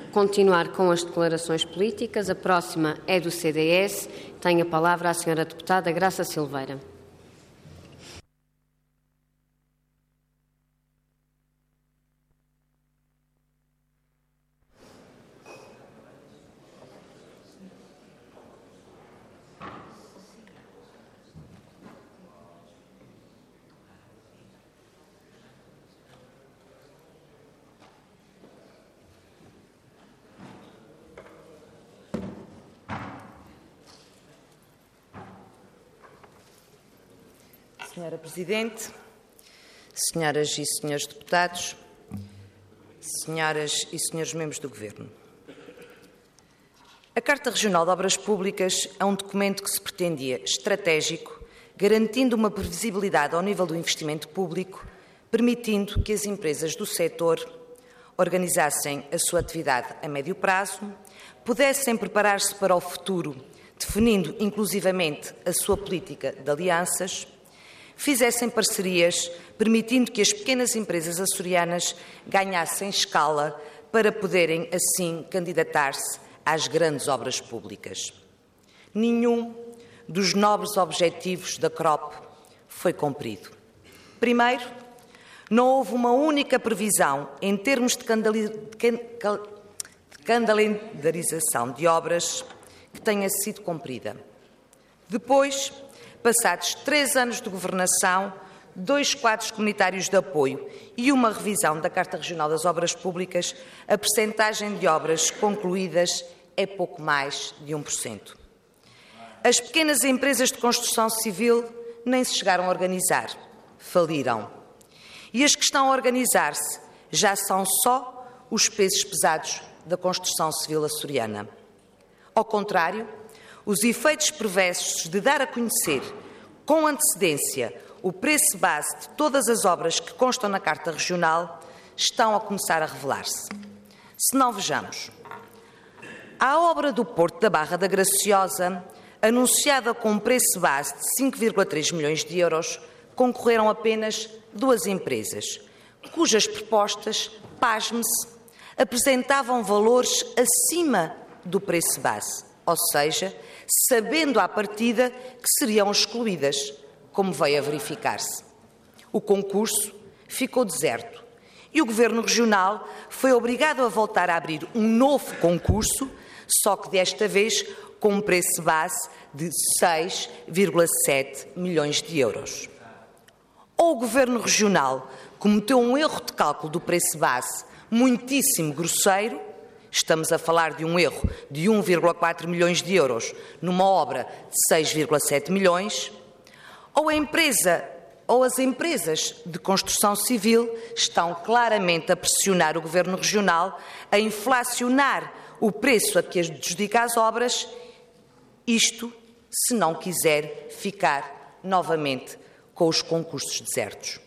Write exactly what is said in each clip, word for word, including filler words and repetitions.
continuar com as declarações políticas. A próxima é do C D S. Tem a palavra a senhora deputada Graça Silveira. Senhora Presidente, senhoras e senhores deputados, senhoras e senhores membros do Governo. A Carta Regional de Obras Públicas é um documento que se pretendia estratégico, garantindo uma previsibilidade ao nível do investimento público, permitindo que as empresas do setor organizassem a sua atividade a médio prazo, pudessem preparar-se para o futuro, definindo inclusivamente a sua política de alianças, fizessem parcerias, permitindo que as pequenas empresas açorianas ganhassem escala para poderem, assim, candidatar-se às grandes obras públicas. Nenhum dos nobres objetivos da C R O P foi cumprido. Primeiro, não houve uma única previsão em termos de calendarização de obras que tenha sido cumprida. Depois, passados três anos de governação, dois quadros comunitários de apoio e uma revisão da Carta Regional das Obras Públicas, a percentagem de obras concluídas é pouco mais de um por cento. As pequenas empresas de construção civil nem se chegaram a organizar, faliram. E as que estão a organizar-se já são só os pesos pesados da construção civil açoriana. Ao contrário, os efeitos perversos de dar a conhecer com antecedência o preço base de todas as obras que constam na Carta Regional estão a começar a revelar-se. Se não, vejamos. A obra do Porto da Barra da Graciosa, anunciada com um preço base de cinco vírgula três milhões de euros, concorreram apenas duas empresas, cujas propostas, pasme-se, apresentavam valores acima do preço base, ou seja, sabendo à partida que seriam excluídas, como veio a verificar-se. O concurso ficou deserto e o Governo Regional foi obrigado a voltar a abrir um novo concurso, só que desta vez com um preço base de seis vírgula sete milhões de euros. Ou o Governo Regional cometeu um erro de cálculo do preço base muitíssimo grosseiro, estamos a falar de um erro de um vírgula quatro milhões de euros numa obra de seis vírgula sete milhões, ou a empresa ou as empresas de construção civil estão claramente a pressionar o Governo Regional a inflacionar o preço a que adjudica as obras, isto se não quiser ficar novamente com os concursos desertos.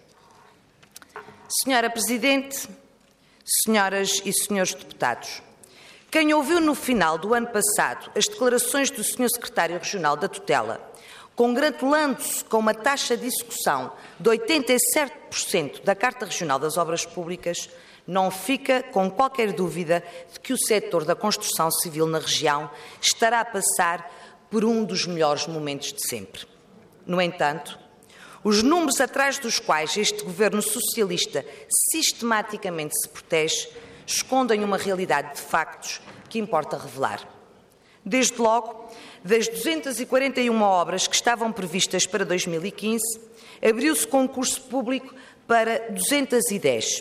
Senhora Presidente, senhoras e senhores deputados, quem ouviu no final do ano passado as declarações do senhor Secretário Regional da Tutela, congratulando-se com uma taxa de execução de oitenta e sete por cento da Carta Regional das Obras Públicas, não fica com qualquer dúvida de que o setor da construção civil na região estará a passar por um dos melhores momentos de sempre. No entanto, os números atrás dos quais este Governo socialista sistematicamente se protege escondem uma realidade de factos que importa revelar. Desde logo, das duzentas e quarenta e uma obras que estavam previstas para dois mil e quinze, abriu-se concurso público para duzentas e dez.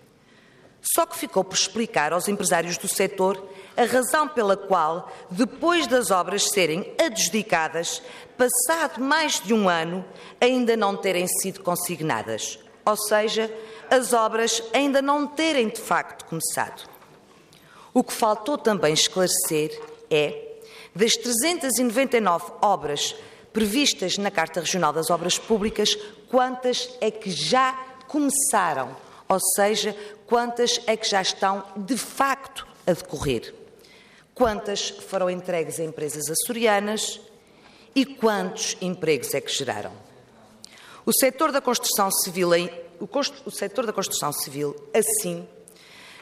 Só que ficou por explicar aos empresários do setor a razão pela qual, depois das obras serem adjudicadas, passado mais de um ano, ainda não terem sido consignadas, ou seja, as obras ainda não terem de facto começado. O que faltou também esclarecer é, das trezentas e noventa e nove obras previstas na Carta Regional das Obras Públicas, quantas é que já começaram, ou seja, quantas é que já estão de facto a decorrer, quantas foram entregues a empresas açorianas e quantos empregos é que geraram. O setor da construção civil, o setor da construção civil, assim,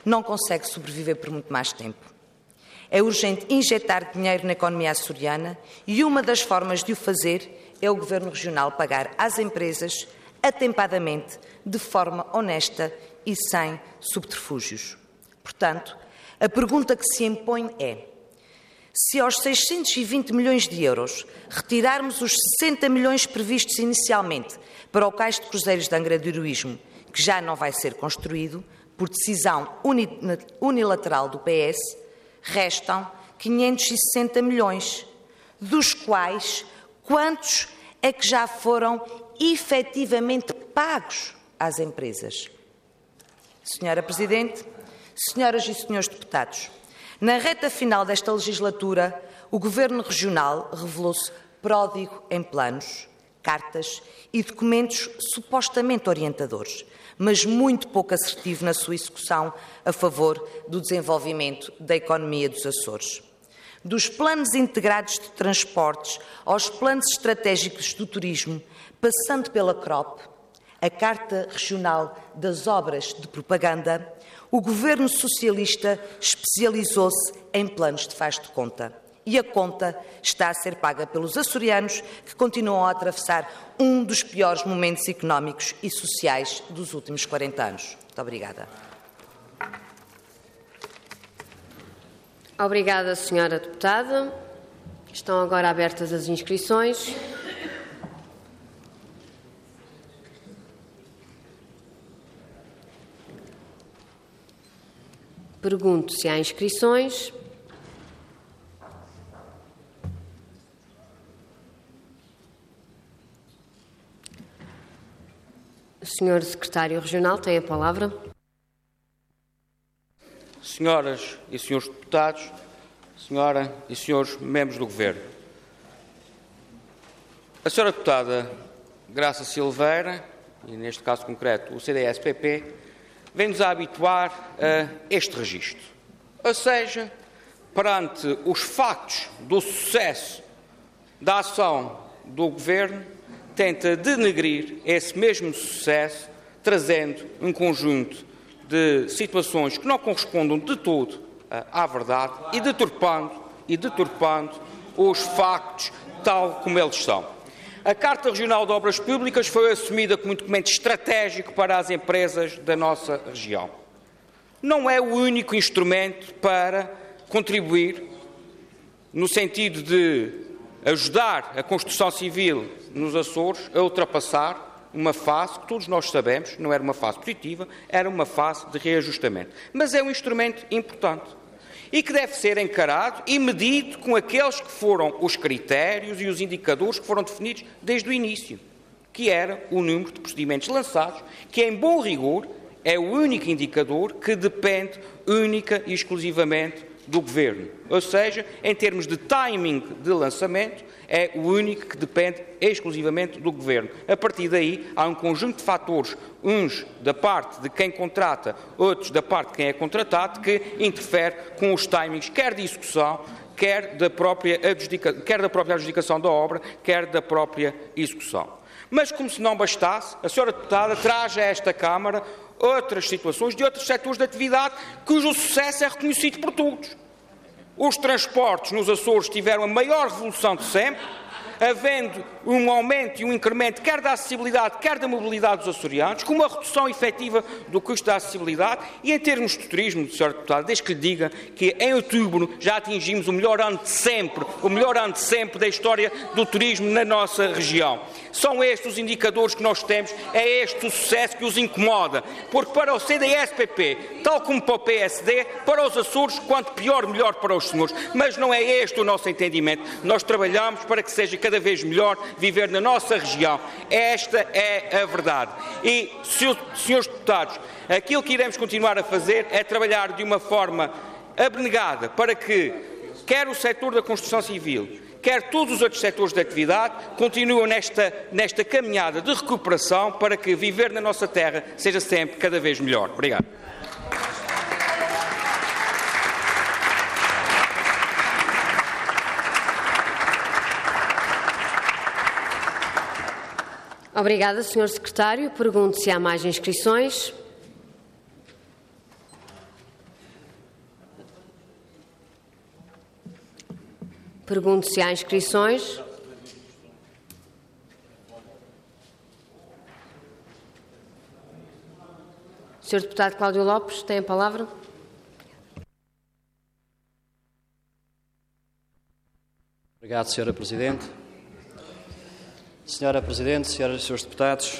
não consegue sobreviver por muito mais tempo. É urgente injetar dinheiro na economia açoriana e uma das formas de o fazer é o Governo Regional pagar às empresas atempadamente, de forma honesta e sem subterfúgios. Portanto, a pergunta que se impõe é: se aos seiscentos e vinte milhões de euros retirarmos os sessenta milhões previstos inicialmente para o cais de cruzeiros de Angra do Heroísmo, que já não vai ser construído, por decisão unilateral do P S, restam quinhentos e sessenta milhões, dos quais quantos é que já foram efetivamente pagos às empresas? Senhora Presidente, senhoras e senhores deputados, na reta final desta legislatura, o Governo Regional revelou-se pródigo em planos, cartas e documentos supostamente orientadores, mas muito pouco assertivo na sua execução a favor do desenvolvimento da economia dos Açores. Dos planos integrados de transportes aos planos estratégicos do turismo, passando pela C R O P, a Carta Regional das Obras de Propaganda, o Governo Socialista especializou-se em planos de faz de conta. E a conta está a ser paga pelos açorianos, que continuam a atravessar um dos piores momentos económicos e sociais dos últimos quarenta anos. Muito obrigada. Obrigada, senhora deputada. Estão agora abertas as inscrições. Pergunto se há inscrições. O senhor Secretário Regional tem a palavra. Senhoras e senhores deputados, senhora e senhores membros do Governo, a senhora deputada Graça Silveira, e neste caso concreto o C D S P P, vem-nos a habituar a este registro. Ou seja, perante os factos do sucesso da ação do Governo, tenta denegrir esse mesmo sucesso, trazendo um conjunto de situações que não correspondem de todo à verdade e deturpando, e deturpando os factos tal como eles são. A Carta Regional de Obras Públicas foi assumida como um documento estratégico para as empresas da nossa região. Não é o único instrumento para contribuir no sentido de ajudar a construção civil nos Açores a ultrapassar uma fase que todos nós sabemos não era uma fase positiva, era uma fase de reajustamento. Mas é um instrumento importante e que deve ser encarado e medido com aqueles que foram os critérios e os indicadores que foram definidos desde o início, que era o número de procedimentos lançados, que em bom rigor é o único indicador que depende única e exclusivamente do Governo. Ou seja, em termos de timing de lançamento, é o único que depende exclusivamente do Governo. A partir daí, há um conjunto de fatores, uns da parte de quem contrata, outros da parte de quem é contratado, que interfere com os timings, quer de execução, quer da própria adjudicação, quer da própria adjudicação da obra, quer da própria execução. Mas, como se não bastasse, a senhora deputada traz a esta Câmara outras situações de outros setores de atividade cujo sucesso é reconhecido por todos. Os transportes nos Açores tiveram a maior revolução de sempre, havendo um aumento e um incremento quer da acessibilidade, quer da mobilidade dos açorianos, com uma redução efetiva do custo da acessibilidade e, em termos de turismo, senhora deputada, desde que lhe diga que em outubro já atingimos o melhor ano de sempre, o melhor ano de sempre da história do turismo na nossa região. São estes os indicadores que nós temos, é este o sucesso que os incomoda, porque para o C D S P P, tal como para o P S D, para os Açores, quanto pior, melhor para os senhores. Mas não é este o nosso entendimento. Nós trabalhamos para que seja cada vez melhor viver na nossa região. Esta é a verdade. E, senhores deputados, aquilo que iremos continuar a fazer é trabalhar de uma forma abnegada para que, quer o setor da construção civil, quer todos os outros setores de atividade, continuem nesta, nesta caminhada de recuperação para que viver na nossa terra seja sempre cada vez melhor. Obrigado. Obrigada, senhor Secretário. Pergunto se há mais inscrições. Pergunto se há inscrições. senhor Deputado Cláudio Lopes, tem a palavra. Obrigado, senhora Presidente. Senhora Presidente, senhoras e senhores deputados,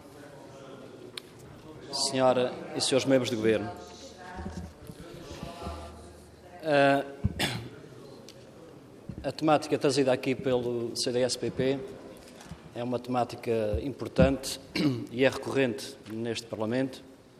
senhora e senhores membros do Governo. A, a temática trazida aqui pelo C D S P P é uma temática importante e é recorrente neste Parlamento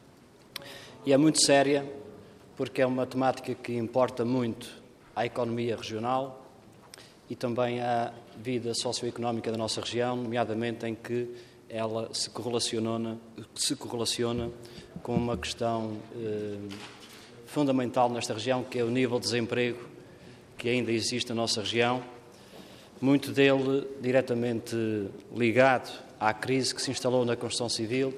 e é muito séria porque é uma temática que importa muito à economia regional e também à vida socioeconómica da nossa região, nomeadamente em que ela se correlaciona, se correlaciona com uma questão eh, fundamental nesta região, que é o nível de desemprego que ainda existe na nossa região, muito dele diretamente ligado à crise que se instalou na construção civil,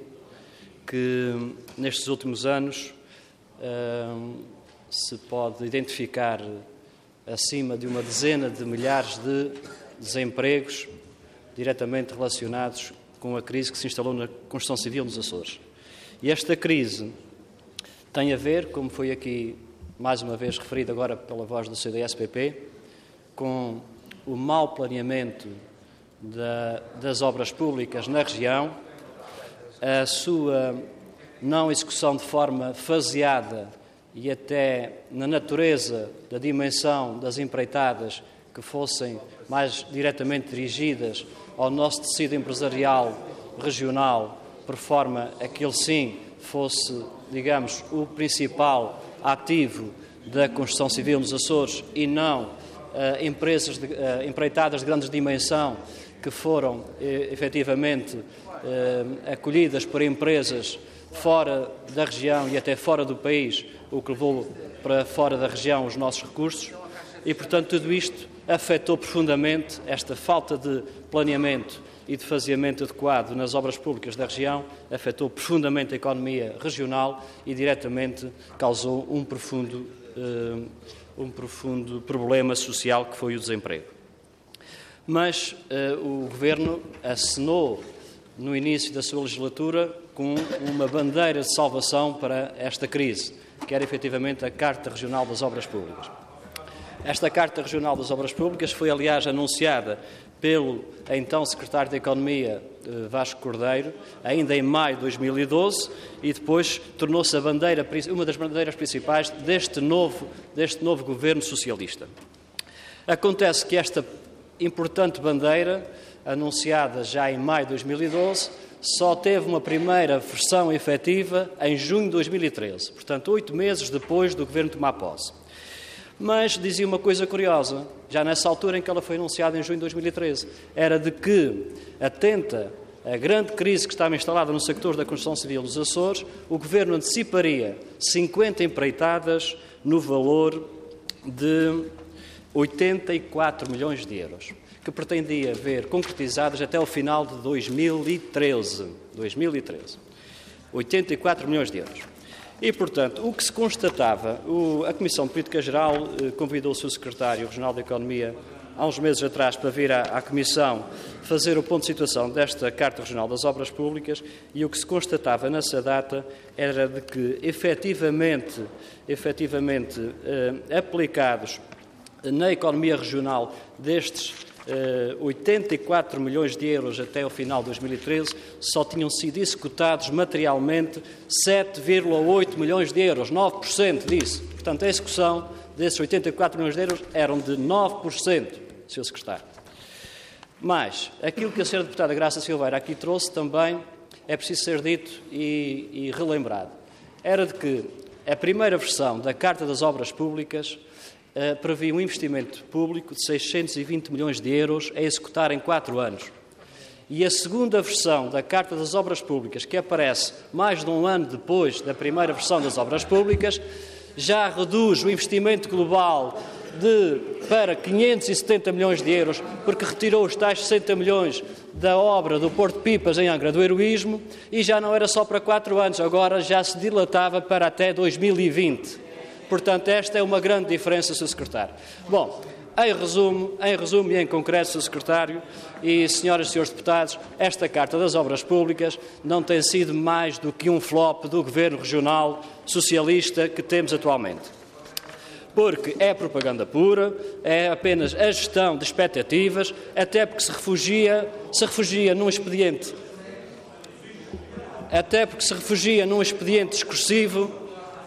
que nestes últimos anos eh, se pode identificar acima de uma dezena de milhares de desempregos diretamente relacionados com a crise que se instalou na construção civil nos Açores. E esta crise tem a ver, como foi aqui mais uma vez referido agora pela voz do C D S P P, com o mau planeamento da, das obras públicas na região, a sua não execução de forma faseada e até na natureza da dimensão das empreitadas que fossem mais diretamente dirigidas ao nosso tecido empresarial regional, por forma a que ele sim fosse, digamos, o principal ativo da construção civil nos Açores e não uh, empresas de, uh, empreitadas de grande dimensão que foram eh, efetivamente uh, acolhidas por empresas fora da região e até fora do país, o que levou para fora da região os nossos recursos e, portanto, tudo isto afetou profundamente esta falta de planeamento e de faseamento adequado nas obras públicas da região, afetou profundamente a economia regional e diretamente causou um profundo, uh, um profundo problema social que foi o desemprego. Mas uh, o Governo acenou no início da sua legislatura com uma bandeira de salvação para esta crise, que era efetivamente a Carta Regional das Obras Públicas. Esta Carta Regional das Obras Públicas foi, aliás, anunciada pelo então Secretário da Economia, Vasco Cordeiro, ainda em maio de dois mil e doze, e depois tornou-se a bandeira, uma das bandeiras principais deste novo, deste novo governo socialista. Acontece que esta importante bandeira, anunciada já em maio de dois mil e doze, só teve uma primeira versão efetiva em junho de dois mil e treze, portanto, oito meses depois do Governo tomar posse. Mas dizia uma coisa curiosa, já nessa altura em que ela foi anunciada em junho de dois mil e treze, era de que, atenta à grande crise que estava instalada no sector da construção civil dos Açores, o Governo anteciparia cinquenta empreitadas no valor de oitenta e quatro milhões de euros, que pretendia ver concretizadas até o final de dois mil e treze. dois mil e treze. oitenta e quatro milhões de euros. E, portanto, o que se constatava, o, a Comissão de Política Geral eh, convidou o seu Secretário Regional da Economia há uns meses atrás para vir à, à Comissão fazer o ponto de situação desta Carta Regional das Obras Públicas e o que se constatava nessa data era de que, efetivamente, efetivamente eh, aplicados na economia regional destes Uh, oitenta e quatro milhões de euros até ao final de dois mil e treze, só tinham sido executados materialmente sete vírgula oito milhões de euros, nove por cento disso. Portanto, a execução desses oitenta e quatro milhões de euros eram de nove por cento, senhor Secretário. Mas, aquilo que a senhora Deputada Graça Silveira aqui trouxe também é preciso ser dito e, e relembrado. Era de que a primeira versão da Carta das Obras Públicas Uh, previa um investimento público de seiscentos e vinte milhões de euros a executar em quatro anos. E a segunda versão da Carta das Obras Públicas, que aparece mais de um ano depois da primeira versão das Obras Públicas, já reduz o investimento global de, para quinhentos e setenta milhões de euros, porque retirou os tais sessenta milhões da obra do Porto de Pipas em Angra do Heroísmo, e já não era só para quatro anos, agora já se dilatava para até dois mil e vinte. Portanto, esta é uma grande diferença, senhor Secretário. Bom, Em resumo, em resumo e em concreto, senhor Secretário e senhoras e senhores deputados, esta Carta das Obras Públicas não tem sido mais do que um flop do Governo Regional Socialista que temos atualmente. Porque é propaganda pura, é apenas a gestão de expectativas, até porque se refugia, se refugia num expediente, até porque se refugia num expediente discursivo.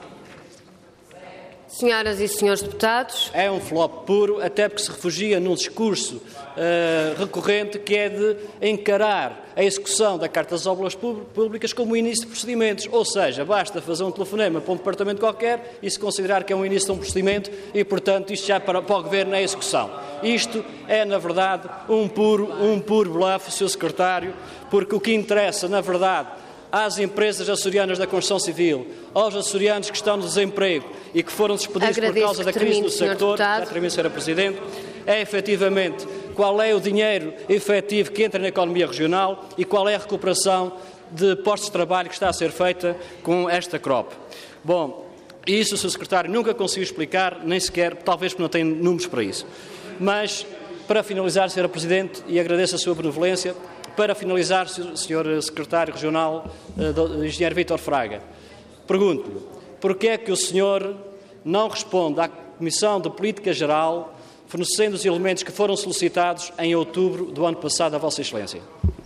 Senhoras e senhores deputados. É um flop puro, até porque se refugia num discurso uh, recorrente que é de encarar a execução da Carta das Obras Públicas como o início de procedimentos. Ou seja, basta fazer um telefonema para um departamento qualquer e se considerar que é um início de um procedimento e, portanto, isto já para, para o Governo é execução. Isto é, na verdade, um puro, um puro bluff, senhor Secretário, porque o que interessa, na verdade, às empresas açorianas da construção civil, aos açorianos que estão no desemprego e que foram despedidos por causa da crise do sector, já termino, senhora Presidente, é efetivamente qual é o dinheiro efetivo que entra na economia regional e qual é a recuperação de postos de trabalho que está a ser feita com esta crop. Bom, isso o senhor Secretário nunca conseguiu explicar, nem sequer, talvez porque não tem números para isso. Mas, para finalizar, senhora Presidente, e agradeço a sua benevolência, para finalizar, senhor Secretário Regional, uh, Engenheiro Vítor Fraga, pergunto-lhe, porquê é que o senhor não responde à Comissão de Política Geral, fornecendo os elementos que foram solicitados em outubro do ano passado a Vossa Excelência?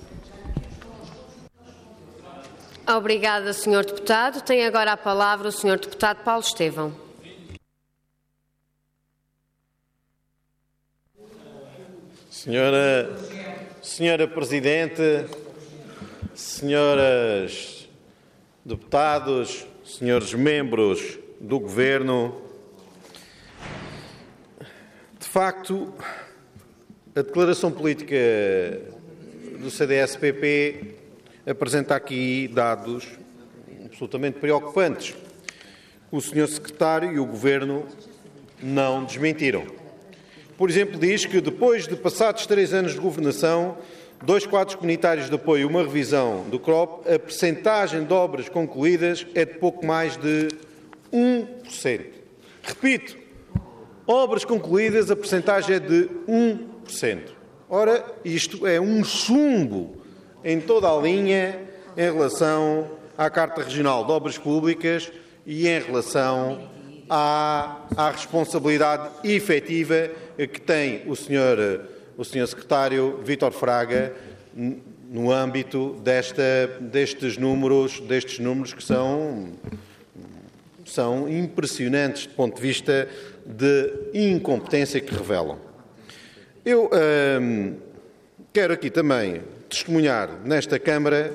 Obrigada, senhor Deputado. Tem agora a palavra o senhor Deputado Paulo Estevão. Senhora... Senhora Presidente, senhoras deputados, senhores membros do Governo, de facto, a declaração política do C D S P P apresenta aqui dados absolutamente preocupantes. O senhor Secretário e o Governo não desmentiram. Por exemplo, diz que depois de passados três anos de governação, dois quadros comunitários de apoio e uma revisão do C R O P, a percentagem de obras concluídas é de pouco mais de um por cento. Repito, obras concluídas, a percentagem é de um por cento. Ora, isto é um chumbo em toda a linha em relação à Carta Regional de Obras Públicas e em relação à, à responsabilidade efetiva que tem o senhor, o senhor Secretário Vítor Fraga no âmbito desta, destes números, destes números que são, são impressionantes do ponto de vista de incompetência que revelam. Eu hum, quero aqui também testemunhar nesta Câmara,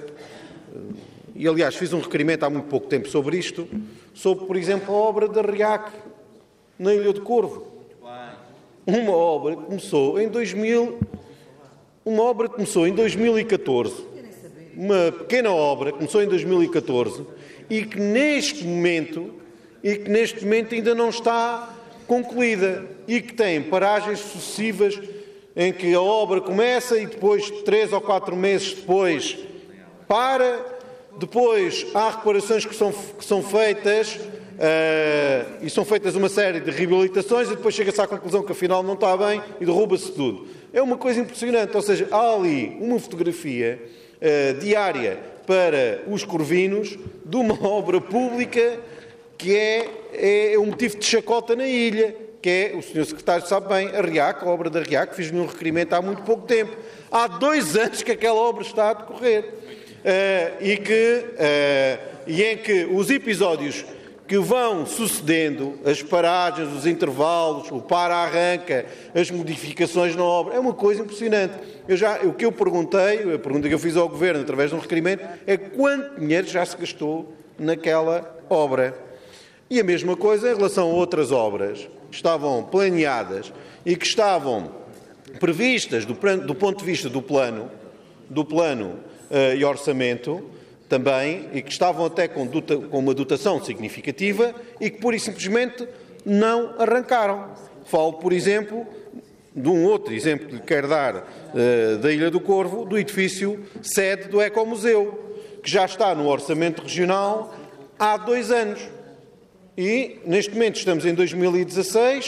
e aliás fiz um requerimento há muito pouco tempo sobre isto, sobre, por exemplo, a obra da RIAC na Ilha do Corvo. Uma obra que começou em dois mil, uma obra que começou em dois mil e catorze, uma pequena obra que começou em dois mil e catorze e que neste momento e que neste momento ainda não está concluída e que tem paragens sucessivas em que a obra começa e depois, três ou quatro meses depois, para, depois há reparações que são, que são feitas uh, e são feitas uma série de reabilitações e depois chega-se à conclusão que afinal não está bem e derruba-se tudo. É uma coisa impressionante, ou seja, há ali uma fotografia uh, diária para os corvinos de uma obra pública que é, é um motivo de chacota na ilha, que é, o senhor Secretário sabe bem, a RIAC, a obra da RIAC, fiz-me um requerimento há muito pouco tempo. Há dois anos que aquela obra está a decorrer. Uh, e, que, uh, e em que os episódios que vão sucedendo, as paragens, os intervalos, o para-arranca, as modificações na obra, é uma coisa impressionante. Eu já, o que eu perguntei, a pergunta que eu fiz ao Governo através de um requerimento, é quanto dinheiro já se gastou naquela obra. E a mesma coisa em relação a outras obras que estavam planeadas e que estavam previstas do, do ponto de vista do plano, do plano uh, e orçamento também, e que estavam até com, dota, com uma dotação significativa e que pura e simplesmente não arrancaram. Falo, por exemplo, de um outro exemplo que lhe quero dar uh, da Ilha do Corvo, do edifício sede do Ecomuseu, que já está no orçamento regional há dois anos. E, neste momento, estamos em dois mil e dezasseis,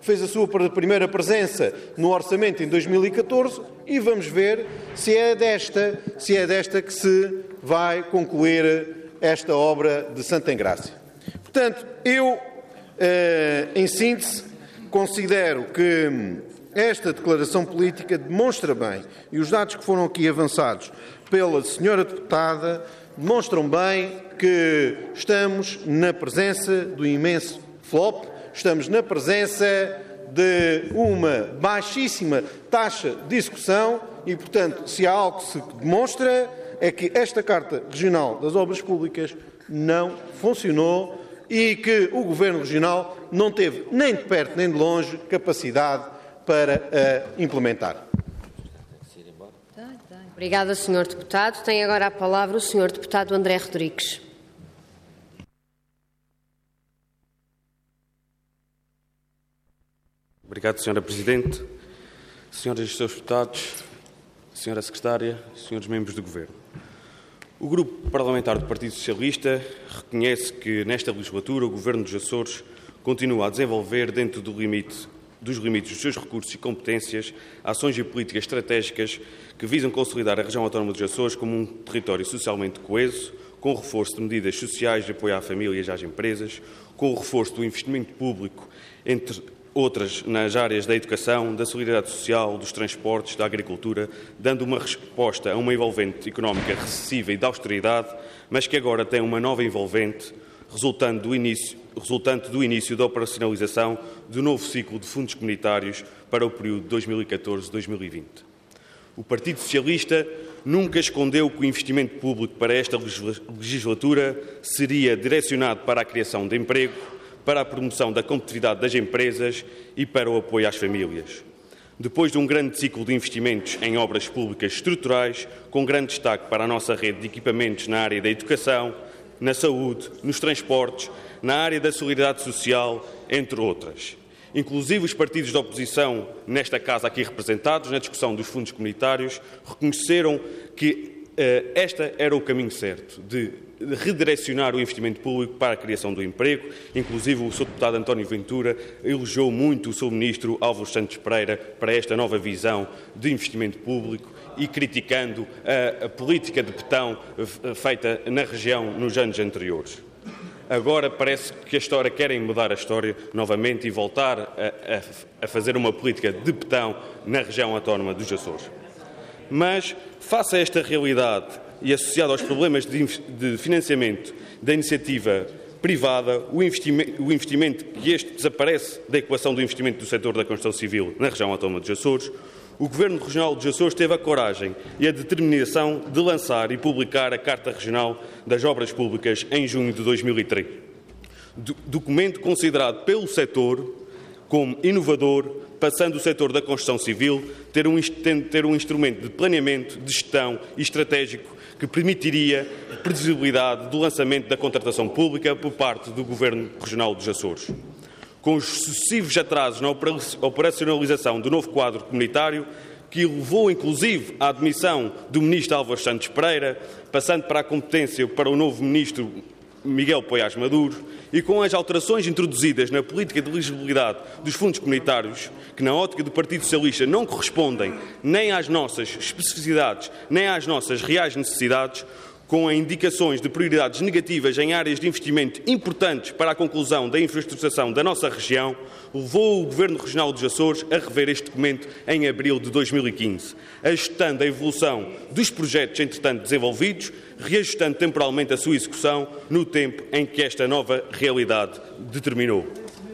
fez a sua primeira presença no orçamento em dois mil e catorze e vamos ver se é desta, se é desta que se vai concluir esta obra de Santa Engrácia. Portanto, eu, em síntese, considero que esta declaração política demonstra bem, e os dados que foram aqui avançados pela senhora deputada demonstram bem que estamos na presença do imenso flop, estamos na presença de uma baixíssima taxa de execução e, portanto, se há algo que se demonstra é que esta Carta Regional das Obras Públicas não funcionou e que o Governo Regional não teve nem de perto nem de longe capacidade para a implementar. Obrigada, senhor Deputado. Tem agora a palavra o senhor Deputado André Rodrigues. Obrigado, senhora Presidente. Senhoras e senhores deputados, senhora Secretária, senhores membros do Governo. O Grupo Parlamentar do Partido Socialista reconhece que, nesta legislatura, o Governo dos Açores continua a desenvolver, dentro do limite, dos limites dos seus recursos e competências, ações e políticas estratégicas que visam consolidar a região autónoma dos Açores como um território socialmente coeso, com o reforço de medidas sociais de apoio à família e às empresas, com o reforço do investimento público, entre outras nas áreas da educação, da solidariedade social, dos transportes, da agricultura, dando uma resposta a uma envolvente económica recessiva e de austeridade, mas que agora tem uma nova envolvente, resultante do início, resultante do início da operacionalização do novo ciclo de fundos comunitários para o período de dois mil e catorze a dois mil e vinte. O Partido Socialista nunca escondeu que o investimento público para esta legislatura seria direcionado para a criação de emprego, para a promoção da competitividade das empresas e para o apoio às famílias. Depois de um grande ciclo de investimentos em obras públicas estruturais, com grande destaque para a nossa rede de equipamentos na área da educação, na saúde, nos transportes, na área da solidariedade social, entre outras. Inclusive os partidos da oposição, nesta casa aqui representados, na discussão dos fundos comunitários, reconheceram que uh, este era o caminho certo, de redirecionar o investimento público para a criação do emprego. Inclusive o seu deputado António Ventura elogiou muito o seu ministro Álvaro Santos Pereira para esta nova visão de investimento público e criticando a, a política de betão feita na região nos anos anteriores. Agora parece que a história querem mudar a história novamente e voltar a, a, a fazer uma política de betão na região autónoma dos Açores. Mas, face a esta realidade e associado aos problemas de, de financiamento da iniciativa privada, o investimento, o investimento que este desaparece da equação do investimento do setor da construção civil na região autónoma dos Açores, o Governo Regional dos Açores teve a coragem e a determinação de lançar e publicar a Carta Regional das Obras Públicas em junho de dois mil e treze. Documento considerado pelo setor como inovador, passando o setor da construção civil ter um, ter um instrumento de planeamento, de gestão e estratégico que permitiria previsibilidade do lançamento da contratação pública por parte do Governo Regional dos Açores. Com os sucessivos atrasos na operacionalização do novo quadro comunitário, que levou inclusive à admissão do Ministro Álvaro Santos Pereira, passando para a competência para o novo Ministro Miguel Poiás Maduro, e com as alterações introduzidas na política de elegibilidade dos fundos comunitários, que na ótica do Partido Socialista não correspondem nem às nossas especificidades, nem às nossas reais necessidades, com indicações de prioridades negativas em áreas de investimento importantes para a conclusão da infraestruturação da nossa região, levou o Governo Regional dos Açores a rever este documento em abril de dois mil e quinze, ajustando a evolução dos projetos entretanto desenvolvidos, reajustando temporalmente a sua execução no tempo em que esta nova realidade determinou.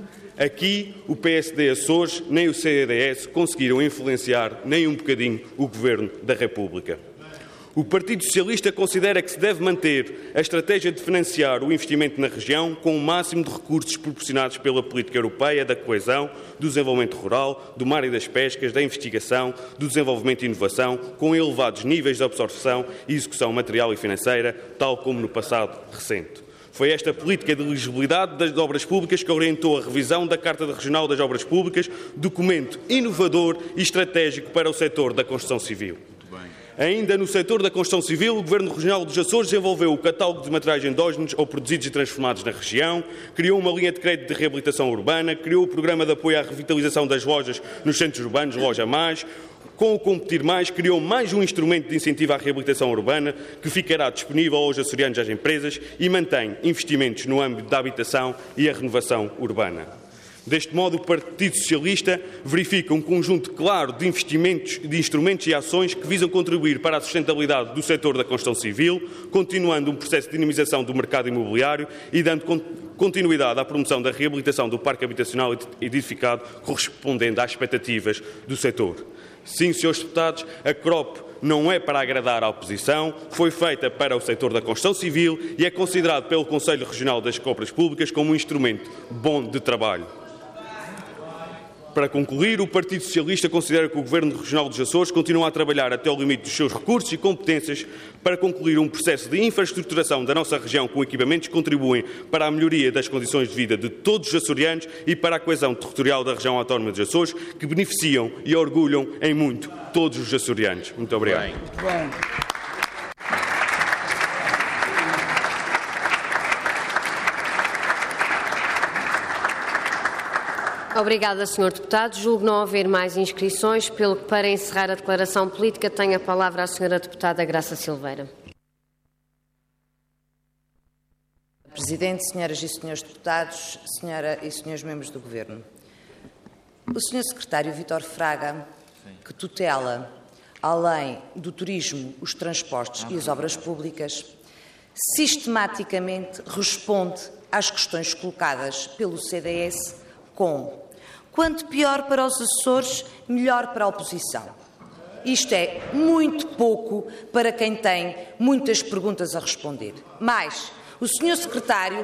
Aqui, o P S D Açores nem o C D S conseguiram influenciar nem um bocadinho o Governo da República. O Partido Socialista considera que se deve manter a estratégia de financiar o investimento na região com o máximo de recursos proporcionados pela política europeia da coesão, do desenvolvimento rural, do mar e das pescas, da investigação, do desenvolvimento e inovação, com elevados níveis de absorção e execução material e financeira, tal como no passado recente. Foi esta política de elegibilidade das obras públicas que orientou a revisão da Carta Regional das Obras Públicas, documento inovador e estratégico para o setor da construção civil. Ainda no setor da construção civil, o Governo Regional dos Açores desenvolveu o catálogo de materiais endógenos ou produzidos e transformados na região, criou uma linha de crédito de reabilitação urbana, criou o programa de apoio à revitalização das lojas nos centros urbanos, Loja Mais. Com o Competir Mais, criou mais um instrumento de incentivo à reabilitação urbana que ficará disponível aos açorianos e às empresas e mantém investimentos no âmbito da habitação e a renovação urbana. Deste modo, o Partido Socialista verifica um conjunto claro de investimentos, de instrumentos e ações que visam contribuir para a sustentabilidade do setor da construção civil, continuando um processo de dinamização do mercado imobiliário e dando continuidade à promoção da reabilitação do parque habitacional edificado, correspondendo às expectativas do setor. Sim, senhores deputados, a C R O P não é para agradar à oposição, foi feita para o setor da construção civil e é considerado pelo Conselho Regional das Compras Públicas como um instrumento bom de trabalho. Para concluir, o Partido Socialista considera que o Governo Regional dos Açores continua a trabalhar até ao limite dos seus recursos e competências para concluir um processo de infraestruturação da nossa região com equipamentos que contribuem para a melhoria das condições de vida de todos os açorianos e para a coesão territorial da região autónoma dos Açores, que beneficiam e orgulham em muito todos os açorianos. Muito obrigado. Bem, muito bem. Obrigada, senhor Deputado. Julgo não haver mais inscrições, pelo que, para encerrar a declaração política, tem a palavra a senhora Deputada Graça Silveira. Presidente, senhoras e senhores deputados, senhora e senhores membros do Governo. O senhor Secretário Vítor Fraga, que tutela, além do turismo, os transportes e as obras públicas, sistematicamente responde às questões colocadas pelo C D S com: quanto pior para os Açores, melhor para a oposição. Isto é muito pouco para quem tem muitas perguntas a responder. Mas o senhor Secretário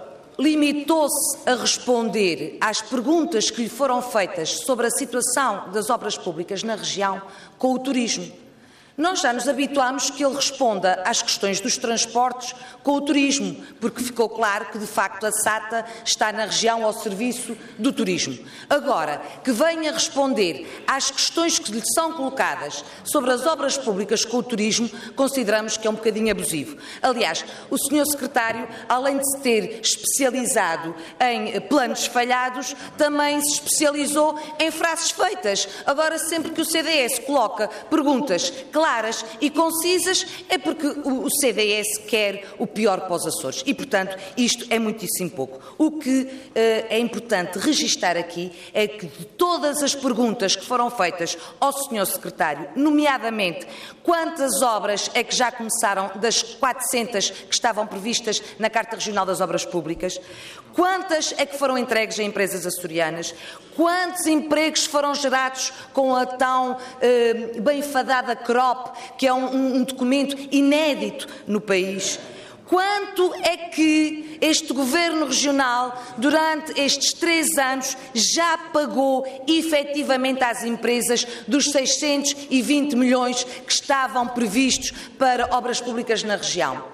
limitou-se a responder às perguntas que lhe foram feitas sobre a situação das obras públicas na região com o turismo. Nós já nos habituámos que ele responda às questões dos transportes com o turismo, porque ficou claro que, de facto, a SATA está na região ao serviço do turismo. Agora, que venha responder às questões que lhe são colocadas sobre as obras públicas com o turismo, consideramos que é um bocadinho abusivo. Aliás, o senhor Secretário, além de se ter especializado em planos falhados, também se especializou em frases feitas. Agora, sempre que o C D S coloca perguntas claras e concisas, é porque o C D S quer o pior para os Açores. E, portanto, isto é muitíssimo pouco. O que uh, é importante registar aqui é que de todas as perguntas que foram feitas ao senhor Secretário, nomeadamente quantas obras é que já começaram das quatrocentas que estavam previstas na Carta Regional das Obras Públicas, quantas é que foram entregues a empresas açorianas, quantos empregos foram gerados com a tão uh, bem fadada C R O P, que é um, um documento inédito no país. Quanto é que este Governo Regional, durante estes três anos, já pagou efetivamente às empresas dos seiscentos e vinte milhões que estavam previstos para obras públicas na região?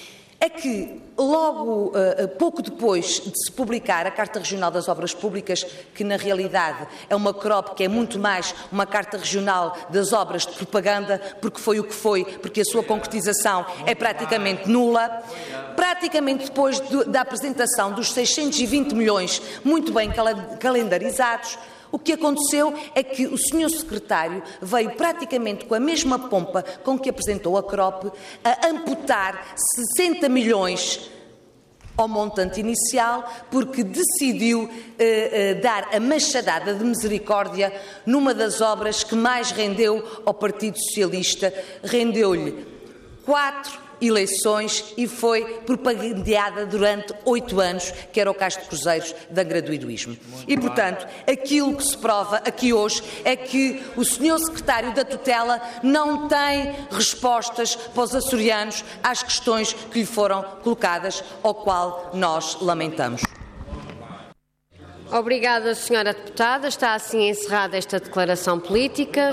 É que, logo, uh, pouco depois de se publicar a Carta Regional das Obras Públicas, que na realidade é uma C R O P que é muito mais uma Carta Regional das Obras de Propaganda, porque foi o que foi, porque a sua concretização é praticamente nula, praticamente depois de, da apresentação dos seiscentos e vinte milhões muito bem calendarizados, o que aconteceu é que o senhor Secretário veio praticamente com a mesma pompa com que apresentou a C R O P a amputar sessenta milhões ao montante inicial, porque decidiu eh, eh, dar a machadada de misericórdia numa das obras que mais rendeu ao Partido Socialista. Rendeu-lhe quatro eleições e foi propagandeada durante oito anos, que era o caso de Cruzeiros de Angra do Heroísmo. E, portanto, aquilo que se prova aqui hoje é que o senhor Secretário da Tutela não tem respostas para os açorianos às questões que lhe foram colocadas, ao qual nós lamentamos. Obrigada, senhora Deputada. Está assim encerrada esta declaração política.